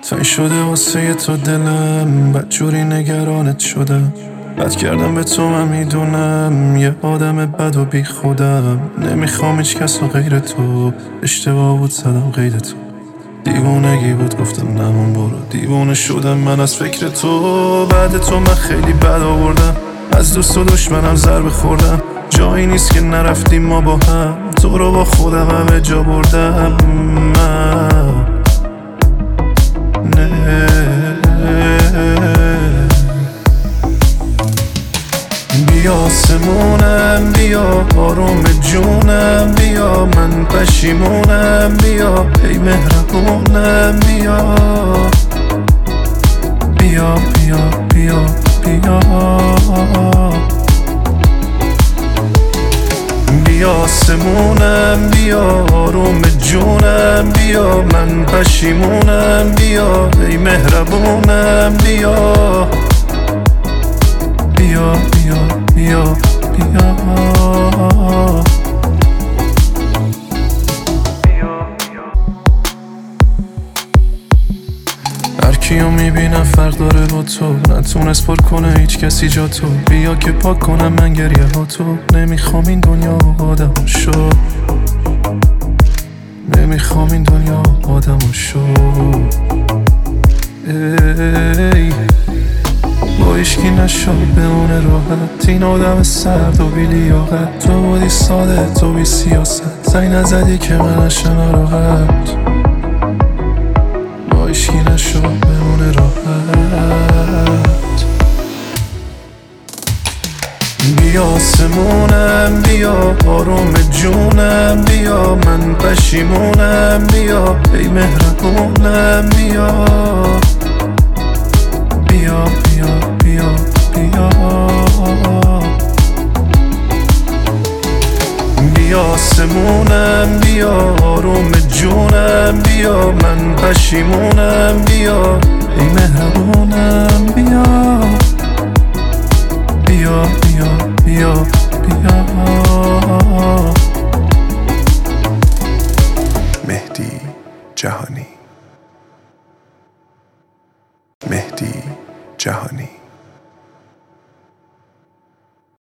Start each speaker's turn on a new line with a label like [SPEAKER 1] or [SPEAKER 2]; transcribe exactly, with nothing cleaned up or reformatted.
[SPEAKER 1] تنگ شده واسه تو دلم، بدجوری نگرانت شدم. بد کردم به تو من میدونم، یه آدم بد و بی خودم. نمیخوام هیچ کس و غیر تو، اشتباه بود زدم غیر تو. دیوونگی بود گفتم نمون برو، دیوونه شدم من از فکر تو. بعد تو من خیلی بد آوردم، از دوست و دشمنم ضربه خوردم. جایی نیست که نرفتیم ما با هم، تو رو با خودم همه جا بردم من. نه بیا آسمونم، بیا آروم جونم، بیا من پشیمونم، بیا ای مهربونم، بیا بیا بیا بیا بیا بیا آسمونم، بیا آروم جونم، بیا من پشیمونم، بیا ای مهربونم، بیا بیا بیا بیا بیا هر کیو میبینم فرق داره با تو، نتونست پر کنه هیچ کسی جا تو. بیا که پاک کنم من گریه ها تو. نمیخوام این دنیا آدم شو، نمیخوام این دنیا آدم شو. ای با ایشکی نشو بمونه راحت، این آدم سرد و بی لیاقت. تو بودی ساده، تو بی سیاست، زنگ نزدی که من نشم ناراحت. با ایشکی نشو بمونه راحت. بیا آسمونم، بیا آروم جونم، بیا من پشیمونم، بیا ای مهربونم، بیا بیا بیا بیا بیا بیا آسمونم، بیا آروم جونم، بیا من پشیمونم، بیا ای مهربونم، بیا بیا بیا بیا بیا
[SPEAKER 2] مهدی جهانی. مهدی جهانی.